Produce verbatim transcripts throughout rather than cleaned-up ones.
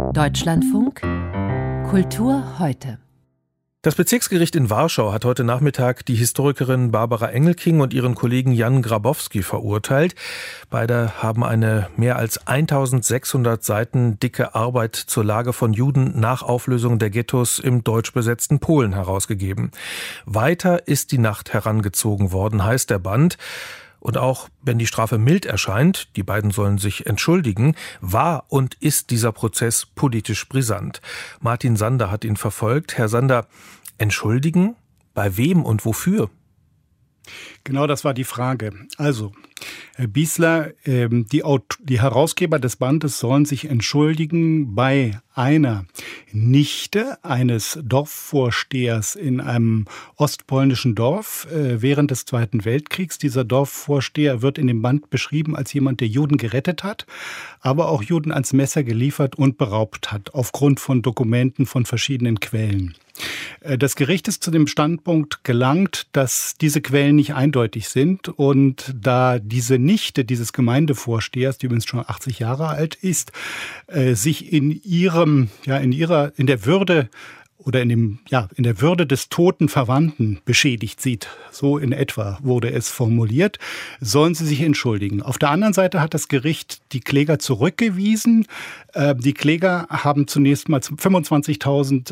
Deutschlandfunk Kultur heute. Das Bezirksgericht in Warschau hat heute Nachmittag die Historikerin Barbara Engelking und ihren Kollegen Jan Grabowski verurteilt. Beide haben eine mehr als eintausendsechshundert Seiten dicke Arbeit zur Lage von Juden nach Auflösung der Ghettos im deutsch besetzten Polen herausgegeben. Weiter ist die Nacht herangezogen worden, heißt der Band. Und auch wenn die Strafe mild erscheint, die beiden sollen sich entschuldigen, war und ist dieser Prozess politisch brisant. Martin Sander hat ihn verfolgt. Herr Sander, entschuldigen? Bei wem und wofür? Genau, das war die Frage. Also, Herr Biesler, ähm, die, Aut- die Herausgeber des Bandes sollen sich entschuldigen bei einer Nichte eines Dorfvorstehers in einem ostpolnischen Dorf äh, während des Zweiten Weltkriegs. Dieser Dorfvorsteher wird in dem Band beschrieben als jemand, der Juden gerettet hat, aber auch Juden ans Messer geliefert und beraubt hat, aufgrund von Dokumenten von verschiedenen Quellen. Das Gericht ist zu dem Standpunkt gelangt, dass diese Quellen nicht eindeutig sind und da diese Nichte dieses Gemeindevorstehers, die übrigens schon achtzig Jahre alt ist, sich in ihrem, ja, in ihrer, in der Würde oder in dem, ja, in der Würde des toten Verwandten beschädigt sieht, so in etwa wurde es formuliert, sollen sie sich entschuldigen. Auf der anderen Seite hat das Gericht die Kläger zurückgewiesen. Die Kläger haben zunächst mal fünfundzwanzigtausend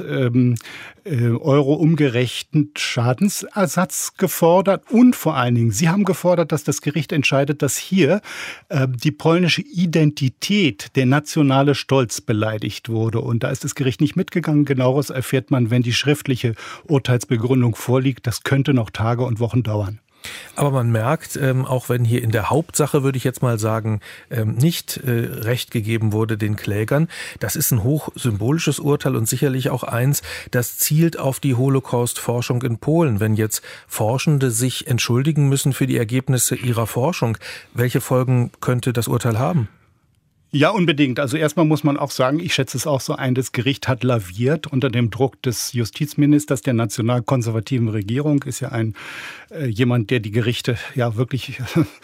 Euro umgerechnet Schadensersatz gefordert und vor allen Dingen, sie haben gefordert, dass das Gericht entscheidet, dass hier die polnische Identität, der nationale Stolz beleidigt wurde. Und da ist das Gericht nicht mitgegangen. Genaueres erfährt man, wenn die schriftliche Urteilsbegründung vorliegt. Das könnte noch Tage und Wochen dauern. Aber man merkt, ähm, auch wenn hier in der Hauptsache, würde ich jetzt mal sagen, ähm, nicht äh, Recht gegeben wurde den Klägern, das ist ein hochsymbolisches Urteil und sicherlich auch eins, das zielt auf die Holocaust-Forschung in Polen. Wenn jetzt Forschende sich entschuldigen müssen für die Ergebnisse ihrer Forschung, welche Folgen könnte das Urteil haben? Ja, unbedingt. Also erstmal muss man auch sagen, ich schätze es auch so ein, das Gericht hat laviert unter dem Druck des Justizministers der nationalkonservativen Regierung. Ist ja ein äh, jemand, der die Gerichte ja wirklich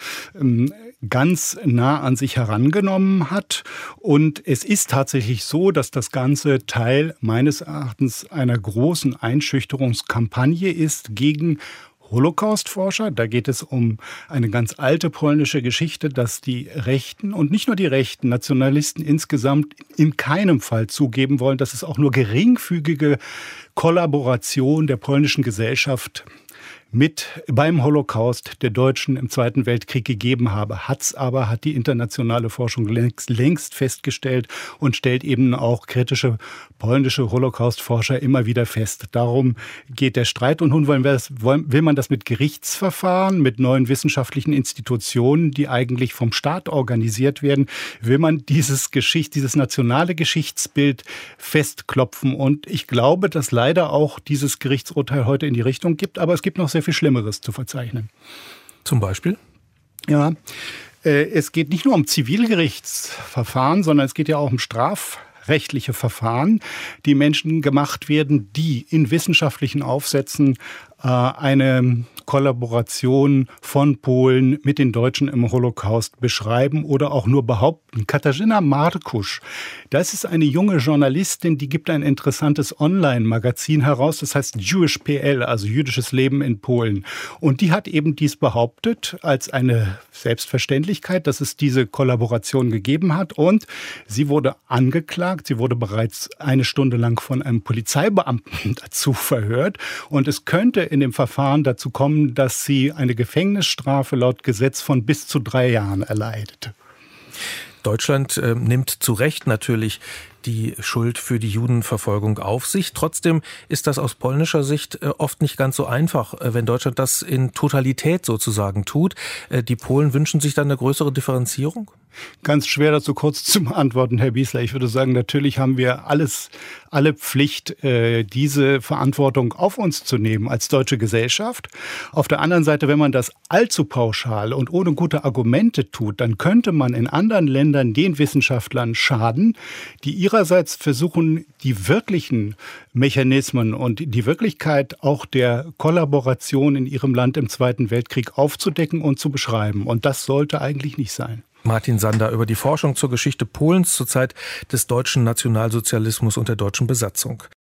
äh, ganz nah an sich herangenommen hat. Und es ist tatsächlich so, dass das Ganze Teil meines Erachtens einer großen Einschüchterungskampagne ist gegen Holocaust-Forscher. Da geht es um eine ganz alte polnische Geschichte, dass die Rechten und nicht nur die Rechten, Nationalisten insgesamt in keinem Fall zugeben wollen, dass es auch nur geringfügige Kollaboration der polnischen Gesellschaft mit beim Holocaust der Deutschen im Zweiten Weltkrieg gegeben habe. Hat's aber, hat die internationale Forschung längst, längst festgestellt und stellt eben auch kritische polnische Holocaust-Forscher immer wieder fest. Darum geht der Streit. Und nun wollen wir das, wollen, will man das mit Gerichtsverfahren, mit neuen wissenschaftlichen Institutionen, die eigentlich vom Staat organisiert werden, will man dieses Geschicht, dieses nationale Geschichtsbild festklopfen. Und ich glaube, dass leider auch dieses Gerichtsurteil heute in die Richtung gibt. Aber es gibt noch sehr viel Schlimmeres zu verzeichnen. Zum Beispiel? Ja, äh, es geht nicht nur um Zivilgerichtsverfahren, sondern es geht ja auch um strafrechtliche Verfahren, die Menschen gemacht werden, die in wissenschaftlichen Aufsätzen äh, eine Kollaboration von Polen mit den Deutschen im Holocaust beschreiben oder auch nur behaupten. Katarzyna Markusz, das ist eine junge Journalistin, die gibt ein interessantes Online-Magazin heraus, das heißt Jewish P L, also jüdisches Leben in Polen. Und die hat eben dies behauptet als eine Selbstverständlichkeit, dass es diese Kollaboration gegeben hat. Und sie wurde angeklagt, sie wurde bereits eine Stunde lang von einem Polizeibeamten dazu verhört. Und es könnte in dem Verfahren dazu kommen, dass sie eine Gefängnisstrafe laut Gesetz von bis zu drei Jahren erleidet. Deutschland äh, nimmt zu Recht natürlich die Schuld für die Judenverfolgung auf sich. Trotzdem ist das aus polnischer Sicht äh, oft nicht ganz so einfach, äh, wenn Deutschland das in Totalität sozusagen tut. Äh, die Polen wünschen sich dann eine größere Differenzierung? Ganz schwer dazu kurz zu beantworten, Herr Biesler. Ich würde sagen, natürlich haben wir alles, alle Pflicht, diese Verantwortung auf uns zu nehmen als deutsche Gesellschaft. Auf der anderen Seite, wenn man das allzu pauschal und ohne gute Argumente tut, dann könnte man in anderen Ländern den Wissenschaftlern schaden, die ihrerseits versuchen, die wirklichen Mechanismen und die Wirklichkeit auch der Kollaboration in ihrem Land im Zweiten Weltkrieg aufzudecken und zu beschreiben. Und das sollte eigentlich nicht sein. Martin Sander über die Forschung zur Geschichte Polens zur Zeit des deutschen Nationalsozialismus und der deutschen Besatzung.